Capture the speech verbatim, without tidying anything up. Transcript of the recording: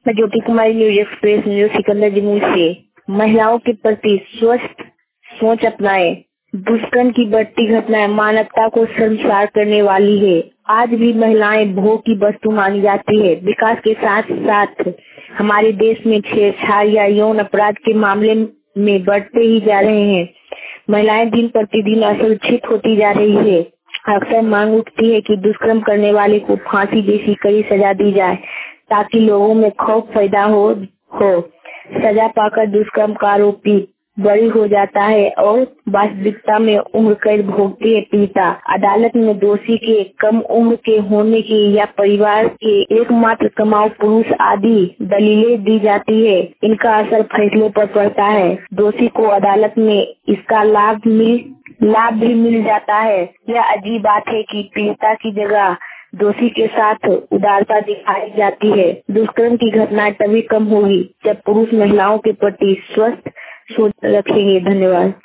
मैं Jyoti Kumari, news express, news Sikandar Jamui से। महिलाओं के प्रति स्वस्थ सोच अपनाएं। दुष्कर्म की बढ़ती घटनाएं मानवता को शर्मसार करने वाली है। आज भी महिलाएं भोग की वस्तु मानी जाती है। विकास के साथ साथ हमारे देश में छेड़छाड़ या यौन अपराध के मामले में बढ़ते ही जा रहे हैं। महिलाएं दिन प्रतिदिन असुरक्षित होती जा रही है। अक्सर मांग उठती है कि दुष्कर्म करने वाले को फांसी जैसी कड़ी सजा दी जाए, ताकि लोगों में खौफ पैदा हो हो सजा पाकर दुष्कर्म का आरोपी बरी हो जाता है और वास्तविकता में उम्र कैद भोगती है पीड़िता। अदालत में दोषी के कम उम्र के होने की या परिवार के एकमात्र कमाऊ पुरुष आदि दलीलें दी जाती है। इनका असर फैसले पर पड़ता है। दोषी को अदालत में इसका लाभ मिल लाभ भी मिल जाता है। यह अजीब बात है कि पीड़िता की जगह दोषी के साथ उदारता दिखाई जाती है। दुष्कर्म की घटनाएं तभी कम होगी जब पुरुष महिलाओं के प्रति स्वस्थ सोच रखेंगे। धन्यवाद।